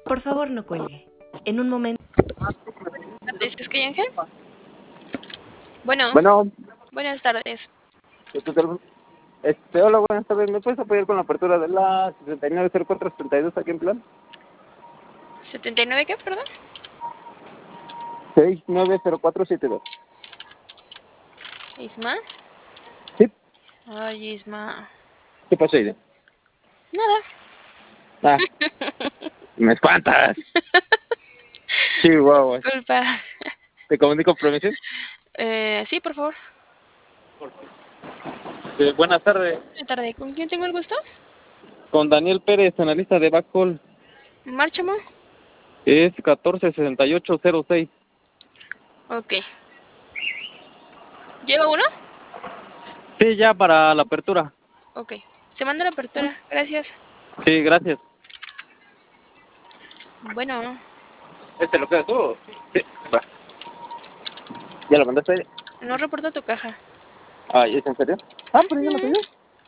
Por favor, no cuelgue. En un momento. ¿Es que Ángel? Bueno, Bueno, buenas tardes. hola, buenas tardes. ¿Me puedes apoyar con la apertura de la 690472 aquí en plan? ¿79 qué, perdón? 690472. ¿Isma? ¿Sí? Ay, Isma. ¿Qué pasó, Aide? Nada. Ah, me espantas. Chihuahua. Disculpa. ¿Te comunico permisión? Sí, por favor. Buenas tardes. Buenas tardes. ¿Con quién tengo el gusto? Con Daniel Pérez, analista de Backcall. Márchamo. Es 146806. Ok. ¿Lleva uno? Sí, ya para la apertura. Ok. Se manda la apertura. Gracias. Sí, gracias. Bueno, ¿Lo quedas tú? Sí, va. ¿Ya lo mandaste, Aide? no reporta tu caja. Ah, ¿es en serio? Ah, pero ya lo Mm, tenía.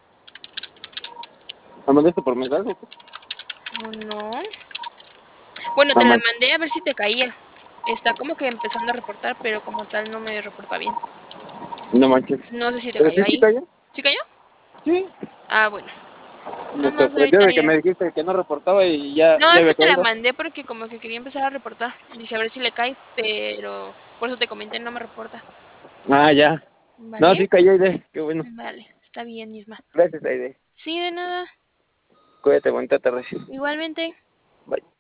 ¿Lo mandaste por mensaje? Oh, no. Bueno, te No la manches. mandé a ver si te caía. Está como que empezando a reportar, pero como tal no me reporta bien. No manches. No sé si te ¿Pero cayó sí, sí ahí. cayó? ¿Sí cayó? Sí. Ah, bueno. Me Nada más sorprendió ahorita de que ya. me dijiste que no reportaba y ya, No, ya es que había te la caído. mandé porque como que quería empezar a reportar. Dice a ver si le cae, pero por eso te comenté, no me reporta. Ah, ya. No, ¿Vale? sí cayó, Aide. Qué bueno. Vale, está bien, Isma. Gracias, Aide. Sí, de nada. Cuídate, bonita tarde. Igualmente. Bye.